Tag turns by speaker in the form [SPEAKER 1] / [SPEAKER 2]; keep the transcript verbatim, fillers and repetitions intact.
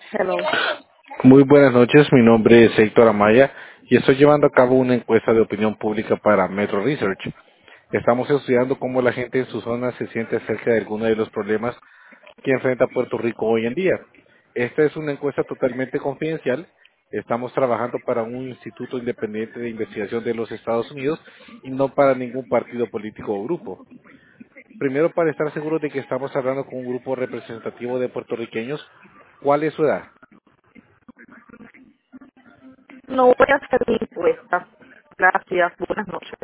[SPEAKER 1] Hello.
[SPEAKER 2] Muy buenas noches, mi nombre es Héctor Amaya y estoy llevando a cabo una encuesta de opinión pública para Metro Research. Estamos estudiando cómo la gente en su zona se siente acerca de algunos de los problemas que enfrenta Puerto Rico hoy en día. Esta es una encuesta totalmente confidencial. Estamos trabajando para un instituto independiente de investigación de los Estados Unidos y no para ningún partido político o grupo. Primero, para estar seguros de que estamos hablando con un grupo representativo de puertorriqueños, ¿cuál es su edad?
[SPEAKER 1] No voy a hacer mi encuesta. Gracias. Buenas noches.